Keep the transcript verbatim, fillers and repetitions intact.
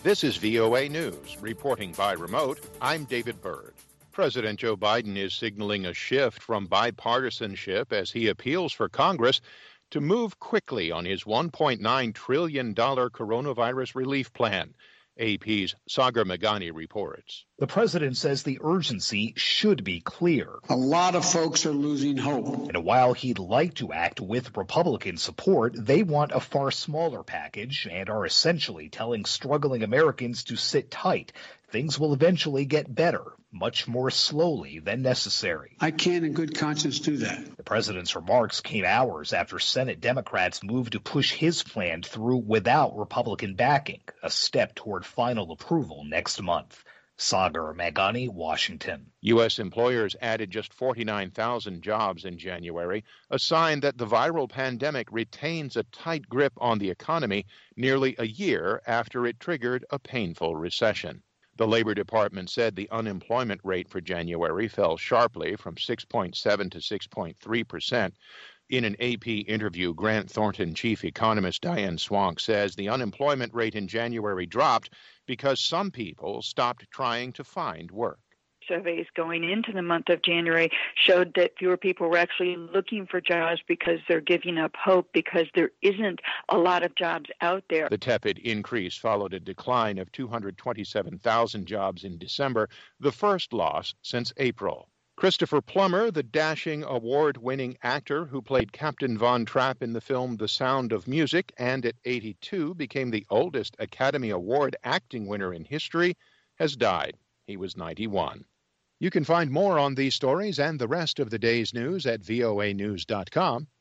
This is V O A News. Reporting by remote, I'm David Byrd. President Joe Biden is signaling a shift from bipartisanship as he appeals for Congress to move quickly on his one point nine trillion dollars coronavirus relief plan. A P's Sagar Meghani reports. The president says the urgency should be clear. A lot of folks are losing hope. And while he'd like to act with Republican support, they want a far smaller package and are essentially telling struggling Americans to sit tight. Things will eventually get better, much more slowly than necessary. I can't in good conscience do that. The president's remarks came hours after Senate Democrats moved to push his plan through without Republican backing, a step toward final approval next month. Sagar Meghani, Washington. U S employers added just forty-nine thousand jobs in January, a sign that the viral pandemic retains a tight grip on the economy nearly a year after it triggered a painful recession. The Labor Department said the unemployment rate for January fell sharply from six point seven to six point three percent. In an A P interview, Grant Thornton chief economist Diane Swonk says the unemployment rate in January dropped because some people stopped trying to find work. Surveys going into the month of January showed that fewer people were actually looking for jobs because they're giving up hope because there isn't a lot of jobs out there. The tepid increase followed a decline of two hundred twenty-seven thousand jobs in December, the first loss since April. Christopher Plummer, the dashing award-winning actor who played Captain Von Trapp in the film The Sound of Music and at eighty-two became the oldest Academy Award acting winner in history, has died. He was ninety-one. You can find more on these stories and the rest of the day's news at voa news dot com.